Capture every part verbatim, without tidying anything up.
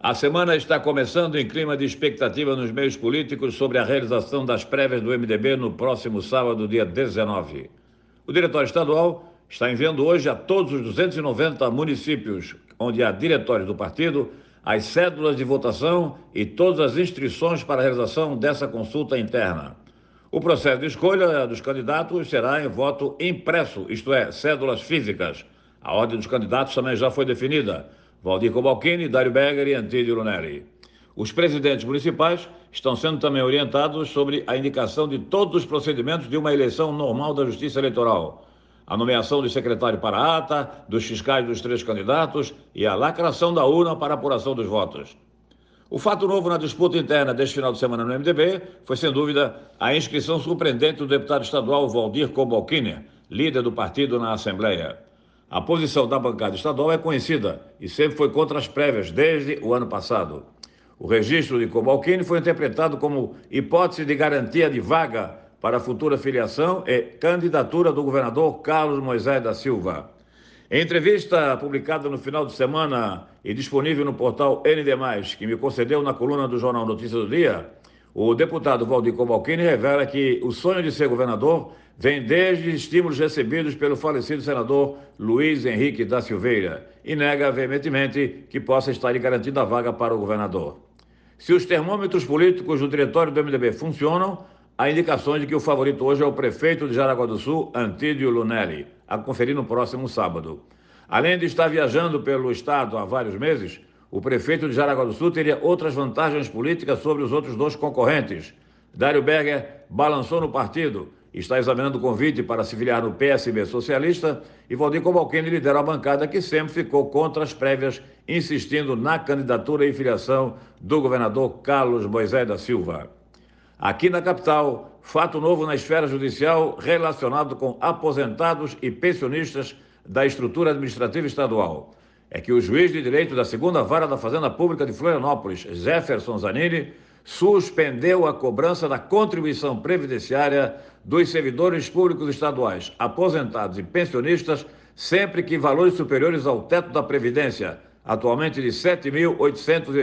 A semana está começando em clima de expectativa nos meios políticos sobre a realização das prévias do M D B no próximo sábado, dia dezenove. O diretório estadual está enviando hoje a todos os duzentos e noventa municípios onde há diretórios do partido as cédulas de votação e todas as inscrições para a realização dessa consulta interna. O processo de escolha dos candidatos será em voto impresso, isto é, cédulas físicas. A ordem dos candidatos também já foi definida: Valdir Cobalcini, Dário Berger e Antídio Lunelli. Os presidentes municipais estão sendo também orientados sobre a indicação de todos os procedimentos de uma eleição normal da Justiça Eleitoral: a nomeação do secretário para a ata, dos fiscais dos três candidatos e a lacração da urna para a apuração dos votos. O fato novo na disputa interna deste final de semana no M D B foi, sem dúvida, a inscrição surpreendente do deputado estadual Valdir Cobalcini, líder do partido na Assembleia. A posição da bancada estadual é conhecida e sempre foi contra as prévias desde o ano passado. O registro de Cobalcini foi interpretado como hipótese de garantia de vaga para a futura filiação e candidatura do governador Carlos Moisés da Silva. Em entrevista publicada no final de semana e disponível no portal N D mais, que me concedeu na coluna do Jornal Notícias do Dia, o deputado Valdir Cobalcini revela que o sonho de ser governador vem desde estímulos recebidos pelo falecido senador Luiz Henrique da Silveira e nega veementemente que possa estar garantida a vaga para o governador. Se os termômetros políticos do diretório do M D B funcionam, há indicações de que o favorito hoje é o prefeito de Jaraguá do Sul, Antídio Lunelli, a conferir no próximo sábado. Além de estar viajando pelo estado há vários meses, o prefeito de Jaraguá do Sul teria outras vantagens políticas sobre os outros dois concorrentes. Dário Berger balançou no partido, está examinando o convite para se filiar no P S B socialista, e Valdir Cobalcini lidera a bancada que sempre ficou contra as prévias, insistindo na candidatura e filiação do governador Carlos Moisés da Silva. Aqui na capital, fato novo na esfera judicial relacionado com aposentados e pensionistas da estrutura administrativa estadual. É que o juiz de direito da segunda Vara da Fazenda Pública de Florianópolis, Jefferson Zanini, suspendeu a cobrança da contribuição previdenciária dos servidores públicos estaduais, aposentados e pensionistas, sempre que valores superiores ao teto da Previdência, atualmente de sete mil oitocentos e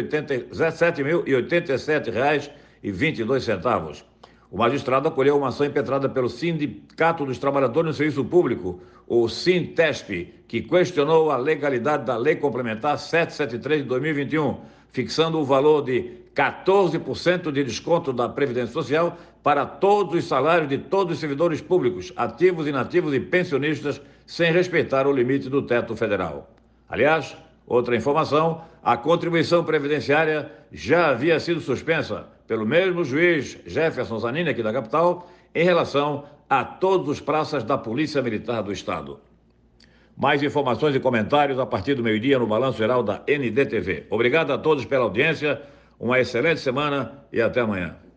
oitenta e sete reais e vinte e dois centavos. O magistrado acolheu uma ação impetrada pelo Sindicato dos Trabalhadores no Serviço Público, o Sintesp, que questionou a legalidade da Lei Complementar setecentos e setenta e três de dois mil e vinte e um, fixando o valor de quatorze por cento de desconto da Previdência Social para todos os salários de todos os servidores públicos, ativos, inativos e pensionistas, sem respeitar o limite do teto federal. Aliás, outra informação, a contribuição previdenciária já havia sido suspensa pelo mesmo juiz Jefferson Zanini, aqui da capital, em relação a todos os praças da Polícia Militar do Estado. Mais informações e comentários a partir do meio-dia no Balanço Geral da N D T V. Obrigado a todos pela audiência, uma excelente semana e até amanhã.